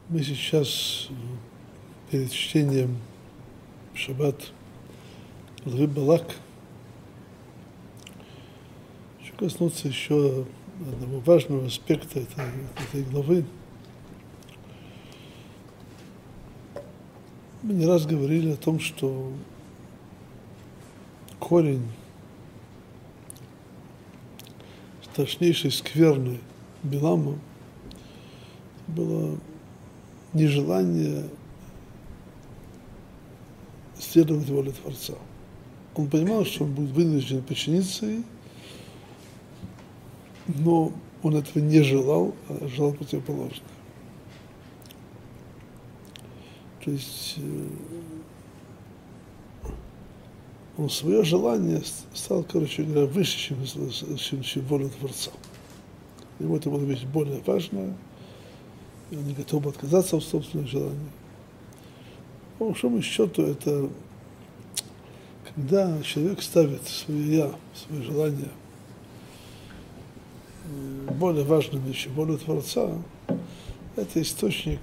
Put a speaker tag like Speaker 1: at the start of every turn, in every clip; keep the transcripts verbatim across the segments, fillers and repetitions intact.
Speaker 1: Мы сейчас перед чтением Шаббат главы Балак хочу коснуться еще одного важного аспекта этой, этой главы. Мы не раз говорили о том, что корень страшнейшей скверны Билама было нежелание следовать воле Творца. Он понимал, что он будет вынужден подчиниться ей, но он этого не желал, а желал противоположное. То есть он свое желание стал, короче говоря, выше, чем, чем, чем воля Творца. Ему это было вещь более важная, и он не готов был отказаться от собственных желаний. По большому счету, это когда человек ставит свое «я», свое желание более важным, чем волю Творца, это источник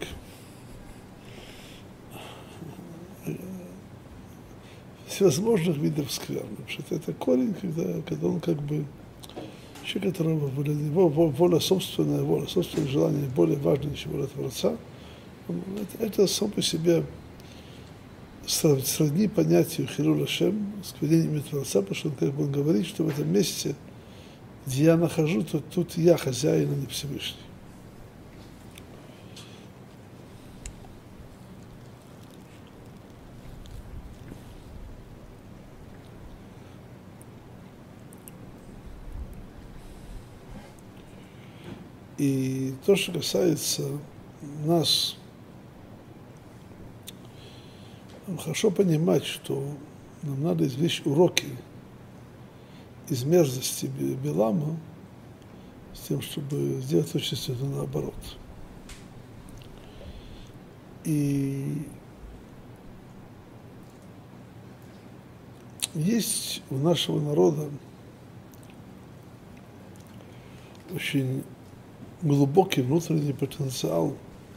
Speaker 1: всевозможных видов скверны. Потому что это корень, когда, когда он как бы человек, которого воля, воля собственная, воля собственное желание более важнее, чем воля Творца, это, это сам по себе сродни понятию хилуль Ашем, сквернением Творца, потому что он как бы он говорит, что в этом месте, где я нахожу, то тут я хозяин, а не Всевышний. И то, что касается нас, нам хорошо понимать, что нам надо извлечь уроки из мерзости Билама с тем, чтобы сделать точно наоборот. И есть у нашего народа очень глубокий внутренний потенциал.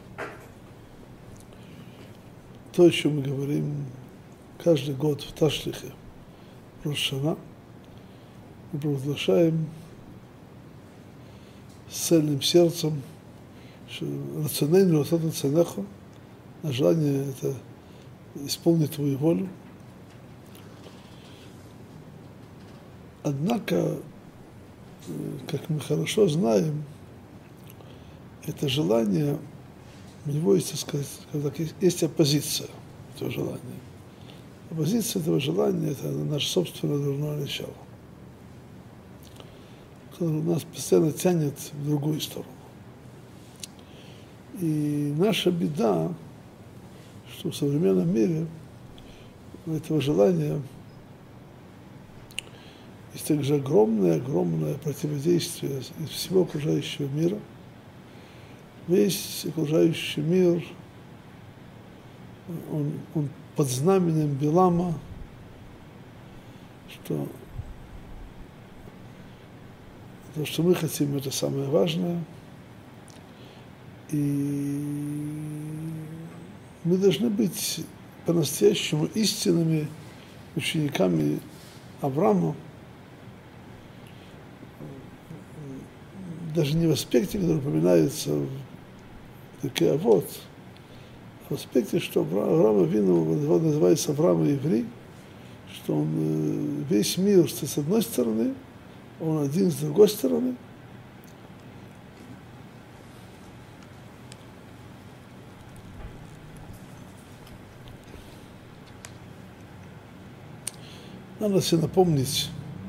Speaker 1: То, о чем мы говорим каждый год в Ташлихе, Рош Шана, мы провозглашаем с цельным сердцем, что рационейну расата ценехо, на желание это исполнить твою волю. Однако, как мы хорошо знаем, это желание, у него есть, так сказать, так, есть, есть оппозиция этого желания. Оппозиция этого желания – это наше собственное дурное начало, которое нас постоянно тянет в другую сторону. И наша беда, что в современном мире у этого желания есть также огромное-огромное противодействие из всего окружающего мира. Весь окружающий мир, он, он под знаменем Билама, что то, что мы хотим, это самое важное. И мы должны быть по-настоящему истинными учениками Авраама, даже не в аспекте, который упоминается в Перкей Авот, а в аспекте, что Авраам Авину, его называется Авраам Иври, что он весь мир с одной стороны, он один с другой стороны. Надо себе напомнить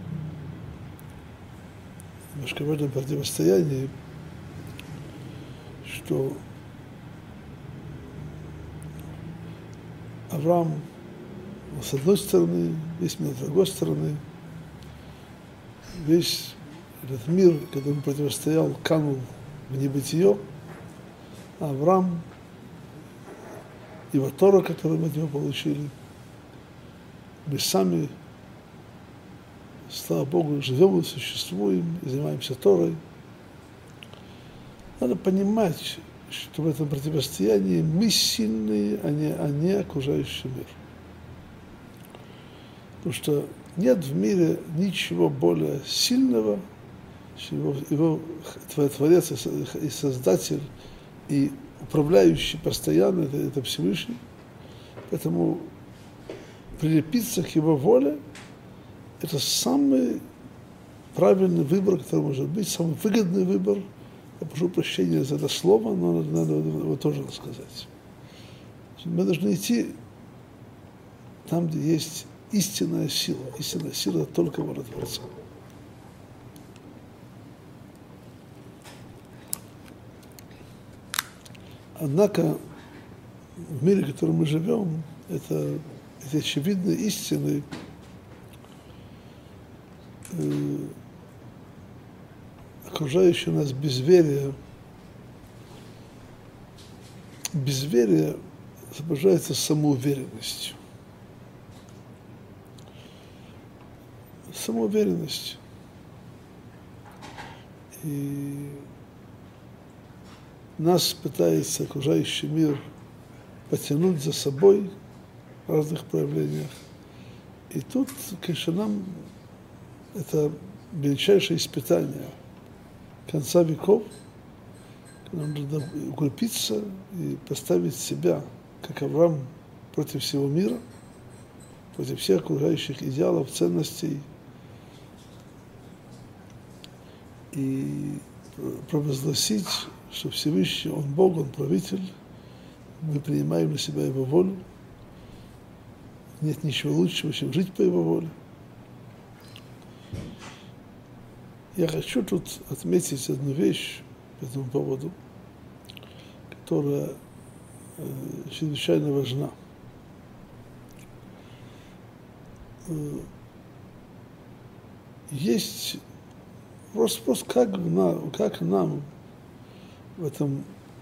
Speaker 1: немножко в этом противостоянии, что Авраам с одной стороны, весь мир с другой стороны, весь этот мир, который противостоял, канул в небытие, а Авраам, его Тора, которую мы от него получили, мы сами, слава Богу, живем и существуем, и занимаемся Торой. Надо понимать, что в этом противостоянии мы сильные, а не, а не окружающий мир. Потому что нет в мире ничего более сильного, чем его, его Творец и Создатель, и управляющий постоянно, это, это Всевышний. Поэтому прилепиться к его воле – это самый правильный выбор, который может быть, самый выгодный выбор. Я прошу прощения за это слово, но надо его тоже сказать. Мы должны идти там, где есть истинная сила. Истинная сила только воля Творца. Однако в мире, в котором мы живем, это, эти очевидные истины э, окружающее нас безверие, безверие сопровождается самоуверенностью. Самоуверенность. И нас пытается окружающий мир потянуть за собой в разных проявлениях. И тут, конечно, нам это величайшее испытание конца веков, нам надо укрепиться и поставить себя, как Авраам, против всего мира, против всех окружающих идеалов, ценностей, и провозгласить, что Всевышний, Он Бог, Он правитель, мы принимаем на себя Его волю, нет ничего лучшего, чем жить по Его воле. Я хочу тут отметить одну вещь по этому поводу, которая э, чрезвычайно важна. Э, есть вопрос, как, на, как нам в этом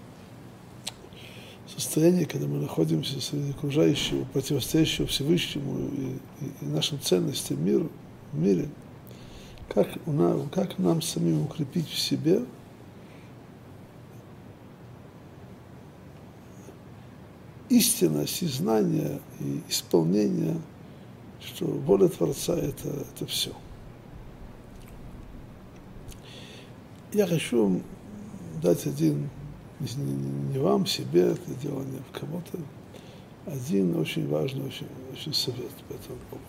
Speaker 1: состоянии, когда мы находимся среди окружающего, противостоящего Всевышнему и, и, и нашим ценностям мира, в мире, как, у нас, как нам самим укрепить в себе истинность и знание и исполнение, что воля Творца это, это все. Я хочу дать один, не, не вам, себе, это дело не в кого-то, один очень важный, очень, очень совет по этому поводу.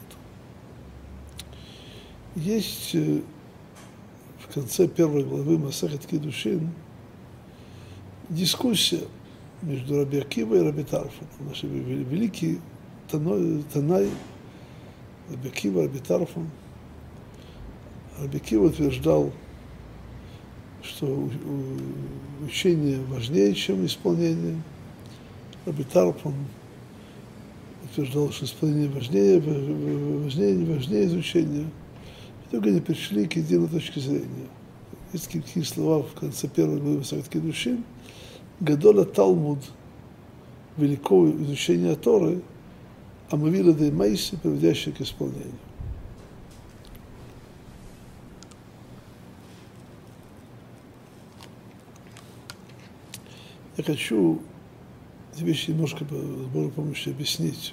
Speaker 1: Есть в конце первой главы Масехет Кидушин дискуссия между Раби Акива и Раби Тарфон. Наши великие Танай, Раби Акива, Раби Тарфон. Раби Акива утверждал, что учение важнее, чем исполнение. Раби Тарфон утверждал, что исполнение важнее, важнее, не важнее изучения. И только они пришли к единой точке зрения. Есть такие слова в конце первой главы Масехет Кидушин. Гадоля Талмуд, великого изучения Торы, а Мавила де Майси, приводящий к исполнению. Я хочу эти вещи немножко с Божьей помощью объяснить.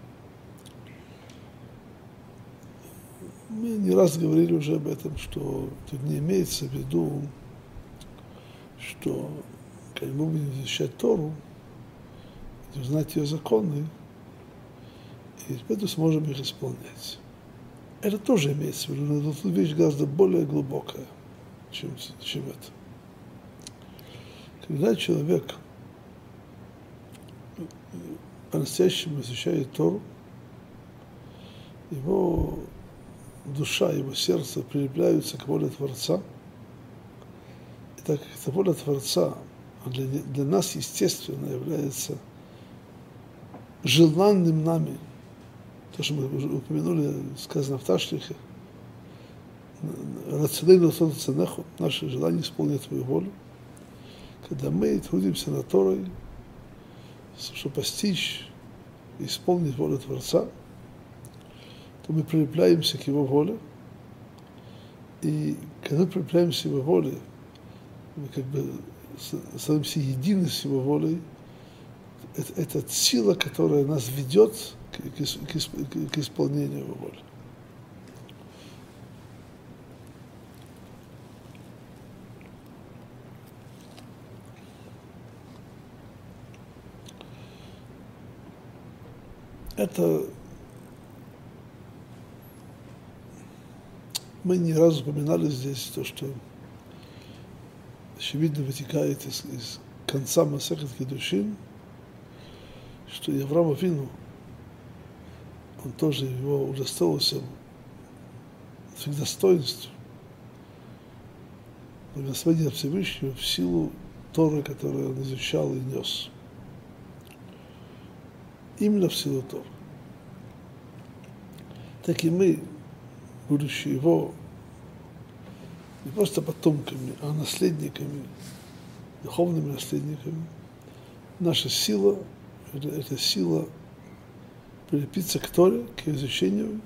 Speaker 1: Мы не раз говорили уже об этом, что тут не имеется в виду, что когда мы будем изучать Тору, узнать ее законы, и поэтому сможем их исполнять. Это тоже имеется в виду, но тут вещь гораздо более глубокая, чем, чем это. Когда человек по-настоящему изучает Тору, его душа, его сердце прилепляются к воле Творца, и так как эта воля Творца для, для нас, естественно, является желанным нами, то, что мы уже упомянули, сказано в Ташлихе, наше желание исполнить Твою волю, когда мы трудимся над Торой, чтобы постичь и исполнить волю Творца, то мы прилепляемся к Его воле, и когда мы прилепляемся к Его воле, мы как бы становимся едины с Его волей, это, это сила, которая нас ведет к, к, к, к исполнению Его воли. Это мы не раз упоминали здесь то, что очевидно вытекает из, из конца Масехет Кидушин, что и Авраам Авину, он тоже его удостоился своих достоинств, благословения Всевышнего в силу Торы, которую он изучал и нес. Именно в силу Торы. Так и мы, будучи его не просто потомками, а наследниками, духовными наследниками, наша сила – это, это сила прилепиться к Торе, к ее изучению,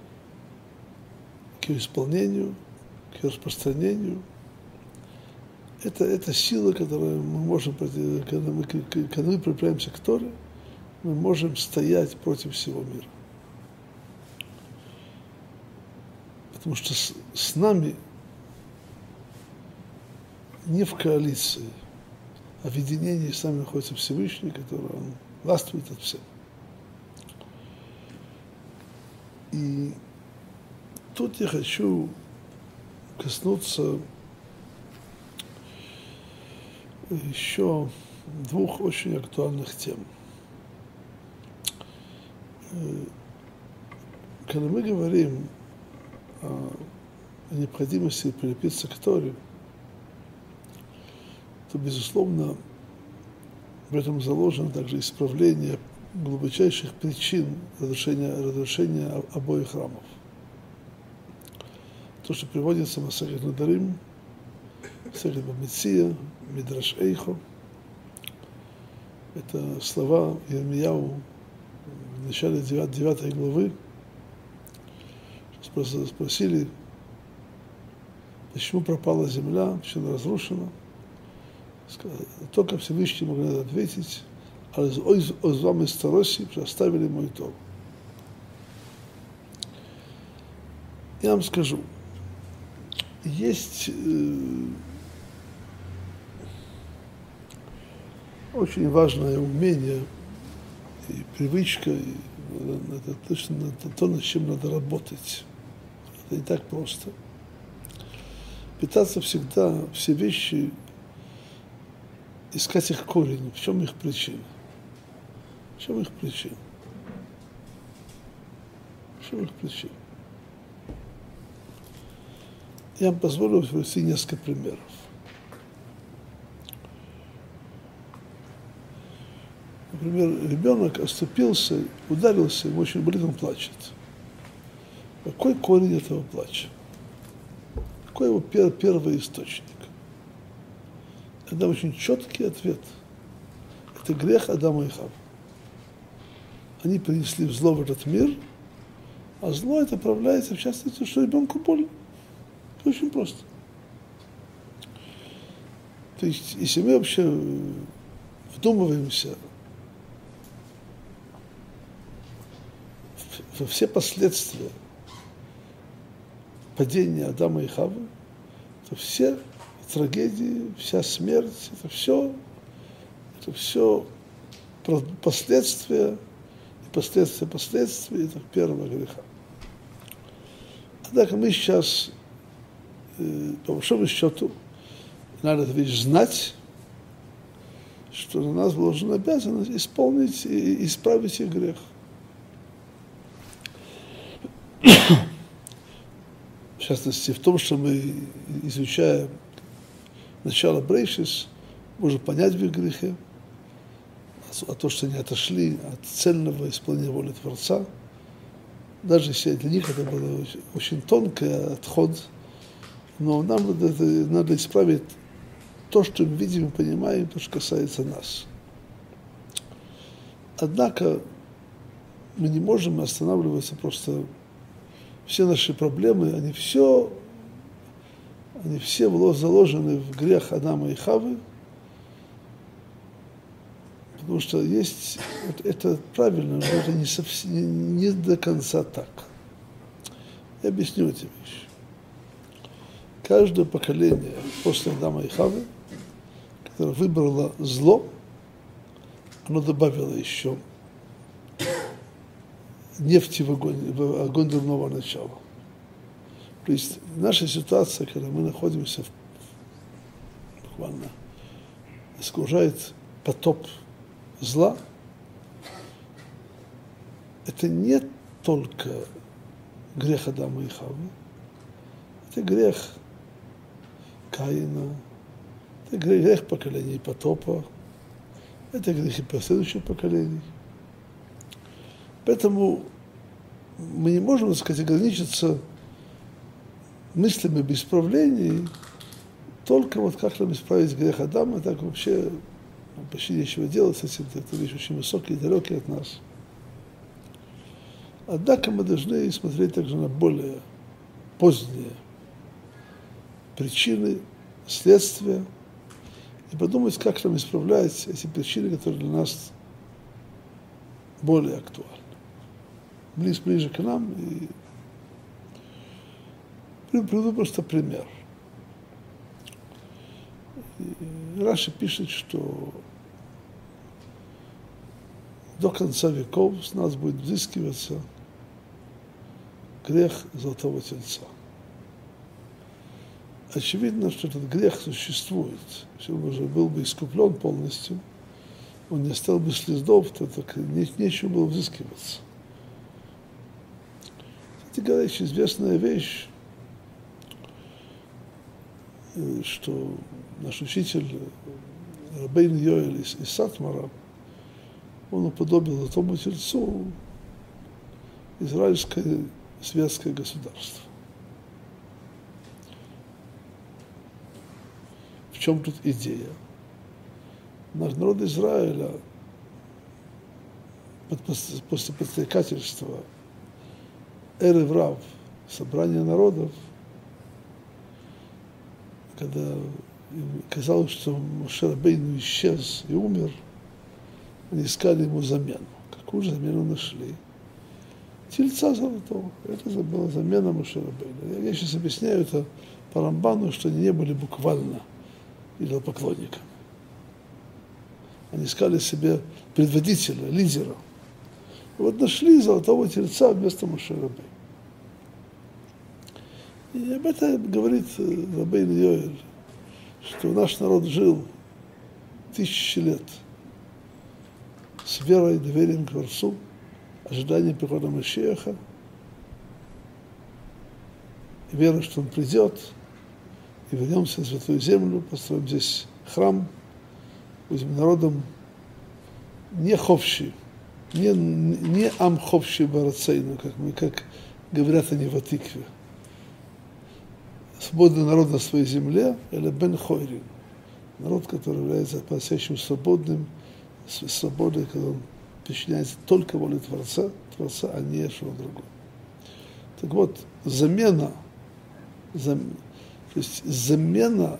Speaker 1: к ее исполнению, к ее распространению. Это, это сила, которую мы можем, когда мы, когда мы приближаемся к Торе, мы можем стоять против всего мира. Потому что с, с нами не в коалиции, а в единении с нами находится Всевышний, который он властвует над всем. И тут я хочу коснуться еще двух очень актуальных тем. Когда мы говорим о необходимости прилепиться к Торе, то, безусловно, в этом заложено также исправление глубочайших причин разрушения, разрушения обоих храмов. То, что приводится в Масехет Недарим, Масехет Бамеция, Мидраш Эйхо, это слова Йирмияу в начале девятой главы. Спросили, почему пропала земля, почему она разрушена. Только Всевышний мог на это ответить, а из вами староси оставили мой Тору. Я вам скажу, есть э, очень важное умение и привычка, и это точно это то, над чем надо работать. Это не так просто. Пытаться всегда все вещи искать их корень, в чем их причина. В чем их причина? В чем их причина? Я вам позволю привести несколько примеров. Например, ребенок оступился, ударился, ему очень болит, он плачет. Какой корень этого плача? Какой его пер, первый источник? Это очень четкий ответ. Это грех Адама и Хаввы. Они принесли зло в этот мир, а зло это проявляется, в частности, что ребенку больно. Это очень просто. То есть, если мы вообще вдумываемся во все последствия падения Адама и Хаввы, то все трагедии, вся смерть, это все, это все последствия, и последствия последствий это первого греха. Однако мы сейчас, по большому счету, надо эту вещь знать, что на нас должна обязанность исполнить и исправить их грех. В частности, в том, что мы, изучая начало Брейшис, можем понять в их грехе, а то, что они отошли от цельного исполнения воли Творца, даже если для них это был очень, очень тонкий отход, но нам надо, надо исправить то, что мы видим и понимаем, то, что касается нас. Однако мы не можем останавливаться просто. Все наши проблемы, они все, они все заложены в грех Адама и Хаввы, Потому что есть, это, это правильно, но это не, совсем, не до конца так. Я объясню эти вещи. Каждое поколение после Адама и Хавы, которое выбрало зло, оно добавило еще нефти в огонь, в огонь дурного начала. То есть наша ситуация, когда мы находимся в, буквально, окружает потоп зла, это не только грех Адама и Хавы, это грех Каина, это грех поколений потопа, это грехи последующих поколений. Поэтому мы не можем, так сказать, ограничиться мыслями об исправлении, только вот как нам исправить грех Адама, так вообще ну, почти нечего делать с этим, это вещь очень высокие и далекие от нас. Однако мы должны смотреть также на более поздние причины, следствия, и подумать, как нам исправлять эти причины, которые для нас более актуальны. Ближе, ближе к нам, и приведу просто пример. И Раши пишет, что до конца веков с нас будет взыскиваться грех Золотого Тельца. Очевидно, что этот грех существует. Если он уже был бы искуплен полностью, он не оставил бы следов, то так не, нечего было взыскиваться. Кстати говоря, еще известная вещь, что наш учитель Рабейн Йоэль из, из Сатмара, он уподобил Золотому Тельцу израильское светское государство. В чем тут идея? Наш народ Израиля после подстрекательства Эры Врав, собрания народов, когда им казалось, что Моше Рабейну исчез и умер, они искали ему замену. Какую же замену нашли? Тельца золотого. Это была замена Моше Рабейну. Я сейчас объясняю это по Рамбану, что они не были буквально идолопоклонниками. Они искали себе предводителя, лидера. И вот нашли золотого тельца вместо Моше Рабейну. И об этом говорит Рабейн Йоэль, что наш народ жил тысячи лет с верой и доверием к Творцу, ожиданием прихода Машиаха, и верой, что он придет, и вернемся в Святую Землю, построим здесь храм, будем народом не ховши, не, не ам ховши барацейну, как, мы, как говорят они в Атикве. Свободный народ на своей земле, или бен хойрин, народ, который является по-настоящему свободным, свободой, когда он подчиняется только воле Творца, Творца, а не что-то другое. Так вот, замена, зам, то есть замена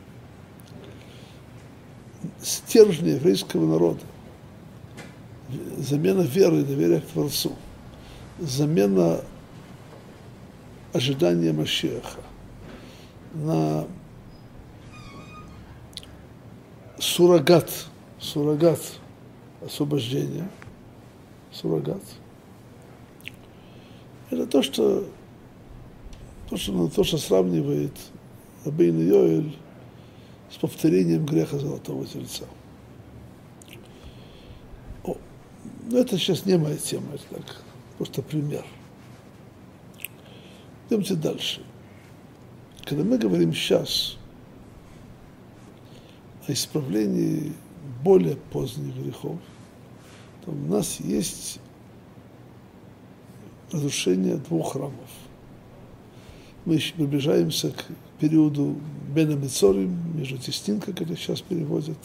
Speaker 1: стержня еврейского народа, замена веры и доверия к Творцу, замена ожидания Машиаха на суррогат, суррогат освобождения, суррогат. Это то, что то, что, то, что сравнивает Рабейн Йоэль с повторением греха Золотого Тельца. О, но это сейчас не моя тема, это так, просто пример. Идемте дальше. Когда мы говорим сейчас о исправлении более поздних грехов, то у нас есть разрушение двух храмов. Мы еще приближаемся к периоду Бен Амицорим, между Тестин, как это сейчас переводят,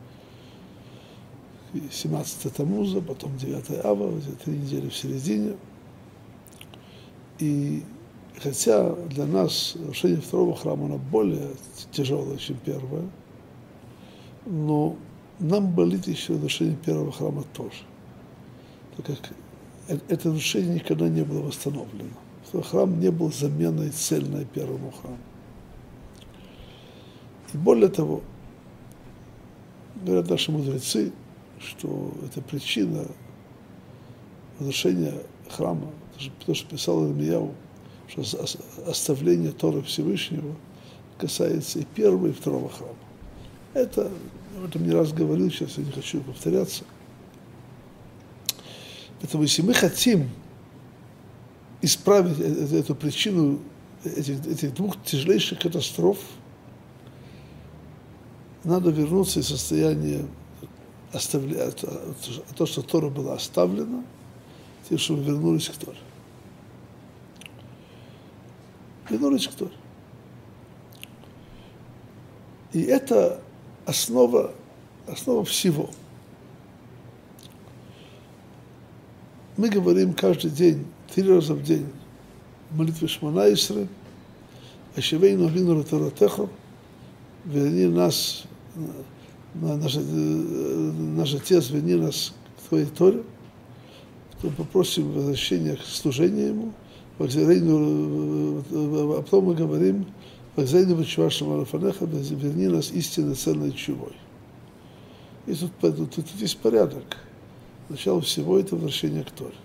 Speaker 1: семнадцатое Тамуза, потом девятое Ава, эти три недели в середине. И хотя для нас разрушение второго храма оно более тяжелое, чем первое, но нам болит еще разрушение первого храма тоже, так как это разрушение никогда не было восстановлено. Храм не был заменой цельной первому храму. И более того, говорят наши мудрецы, что это причина разрушения храма, потому что писал Ирмияу, что оставление Торы Всевышнего касается и первого, и второго храма. Это, об этом не раз говорил, сейчас я не хочу повторяться. Поэтому если мы хотим исправить эту причину этих, этих двух тяжелейших катастроф, надо вернуться из состояния оставля... то, что Тора была оставлена, тем, что мы вернулись к Торе. Вернулись к Торе. И это основа, основа всего. Мы говорим каждый день, три раза в день, в молитве Шмона Исрей, «Ашивейну вину ратаратеху», верни нас, наш, наш Отец, верни нас к Твоей Торе, потом попросим возвращения к служению Ему, а потом мы говорим, верни нас истинно ценной чувой. И тут, тут, тут есть порядок. Начало всего это возвращение к Торе.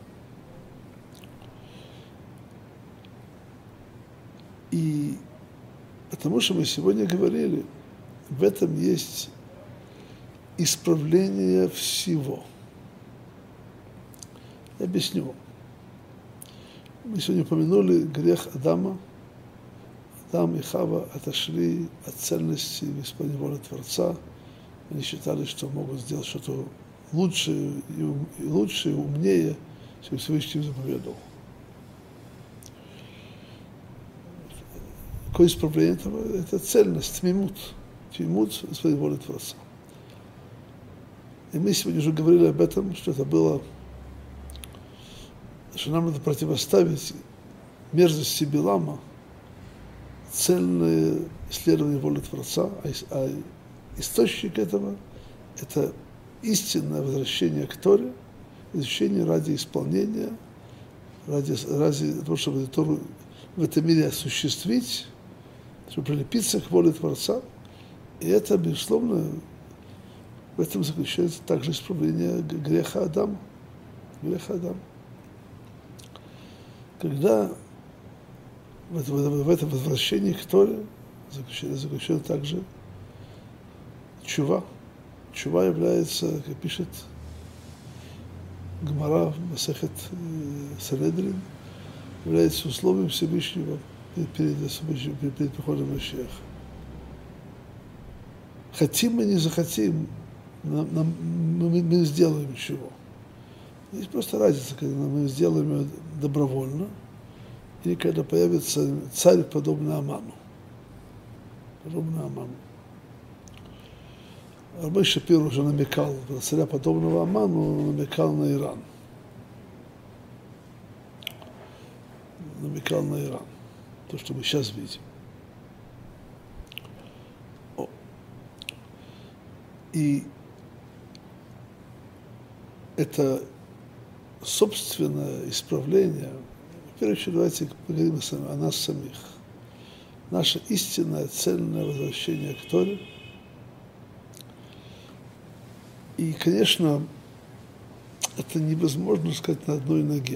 Speaker 1: И потому что мы сегодня говорили, в этом есть исправление всего. Я объясню вам. Мы сегодня упомянули грех Адама. Адам и Хава отошли от цельности в исполнении воли Творца. Они считали, что могут сделать что-то лучше и лучше, и умнее, чем Всевышний им заповедовал. Какое исправление этого? Это цельность, тмимут. Тмимут исполнение воли Творца. И мы сегодня уже говорили об этом, что это было, что нам надо противоставить мерзости Билама, цельное исследование воли Творца, а источник этого – это истинное возвращение к Торе, изучение ради исполнения, ради, ради того, чтобы Тору в этом мире осуществить, чтобы прилепиться к воле Творца. И это, безусловно, в этом заключается также исправление греха Адама. Греха Адама. Когда в этом, в этом возвращении к Торе заключено, заключено также чува. Чува является, как пишет Гмара в Масехет Санедрин, является условием Всевышнего перед, перед, перед приходом Машиаха. Хотим мы, не захотим, нам, нам, мы, мы сделаем чего. Есть просто разница, когда мы сделаем это добровольно, или когда появится царь, подобный Аману. Подобный Аману. Рабой Шапир уже намекал, царя подобного Аману, он намекал на Иран. Намекал на Иран. То, что мы сейчас видим. О. И это собственное исправление. В первую очередь, давайте поговорим о нас самих. Наше истинное, цельное возвращение к Торе. И, конечно, это невозможно сказать на одной ноге.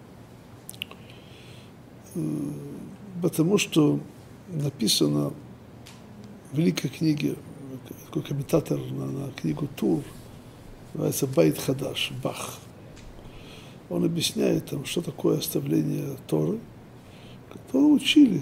Speaker 1: Потому что написано в великой книге, такой комментатор на, на книгу Тур, называется Байт Хадаш, Бах. Он объясняет там, что такое оставление Торы, которую учили,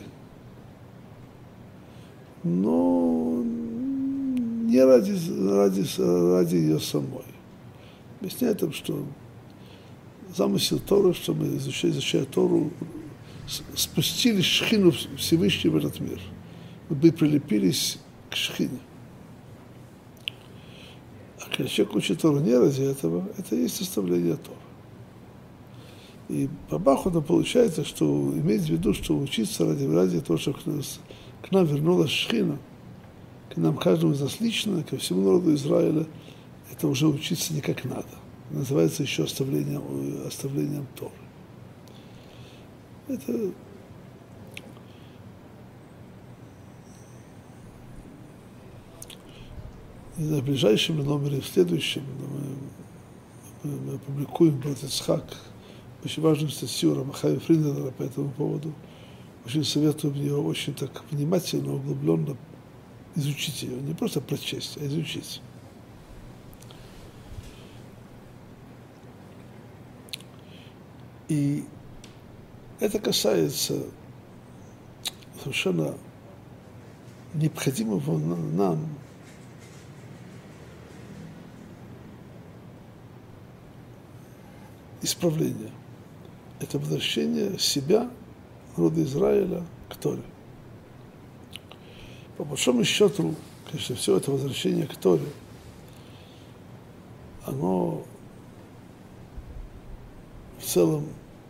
Speaker 1: но не ради, ради, ради ее самой. Объясняет там, что замысел Торы, что мы, изучая, изучая Тору, спустили шхину Всевышнего в этот мир. Мы прилепились к шхине. А когда человек учит Тору не ради этого, это и есть оставление Торы. И по Баху нам получается, что имеет в виду, что учиться ради, ради того, что к, нас, к нам вернулась шхина, к нам каждому из нас лично, ко всему народу Израиля, это уже учиться не как надо. Называется еще оставлением, оставлением Торы. Это в ближайшем номере, в следующем мы, мы, мы опубликуем брат Ицхак очень важную статью Рамахая Фриндера по этому поводу. Очень советую мне очень так внимательно, углубленно изучить ее. Не просто прочесть, а изучить. И это касается совершенно необходимого нам исправления. Это возвращение себя, народа Израиля, к Торе. По большому счету, конечно, все это возвращение к Торе, оно в целом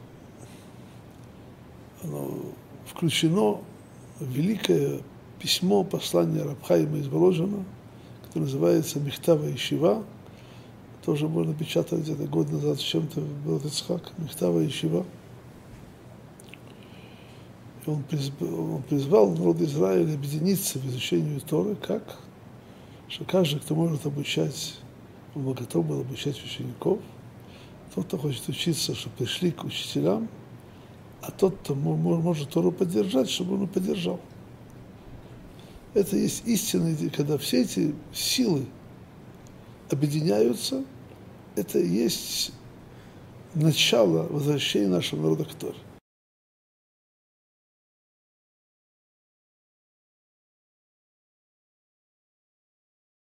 Speaker 1: оно включено в великое письмо, послание Рав Хаима из Воложина, которое называется «Михтав ха-Ешива». Тоже можно печатать где-то год назад с чем-то брат Ицхак, «Михтав ха-Ешива». И он призвал, он призвал народ Израиля объединиться в изучении Торы, как? Что каждый, кто может обучать, он был готов был обучать учеников. Тот, кто хочет учиться, чтобы пришли к учителям, а тот, кто может Тору поддержать, чтобы он ее поддержал. Это есть истина, когда все эти силы объединяются, это и есть начало возвращения нашего народа к Торе.